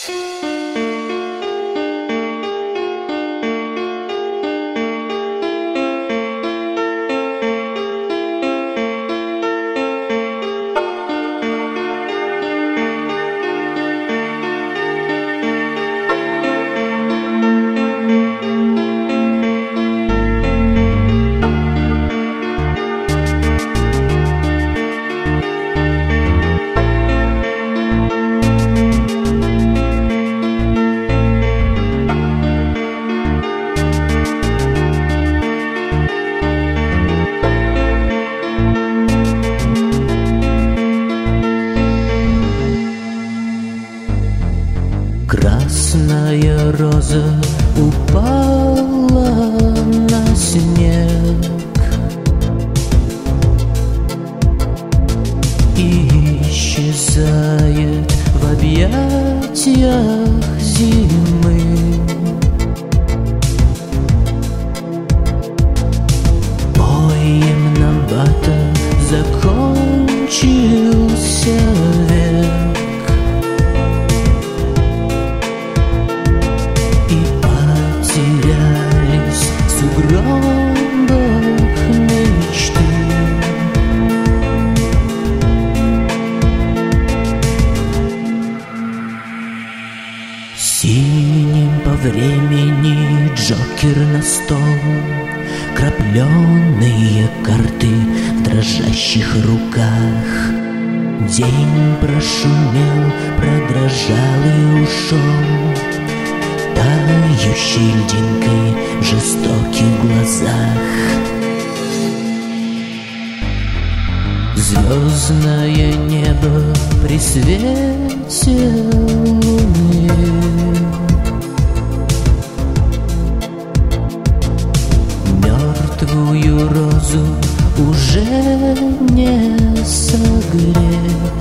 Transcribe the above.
Красная роза упала на снег и исчезает в объятиях зимы. Боем Набата закончился век, терялись в сугробах мечты. Синим по времени Джокер на стол, крапленые карты в дрожащих руках. День прошумел, продрожал и ушел, тающей льдинкой в жестоких глазах. Звездное небо при свете луны мертвую розу уже не согреть.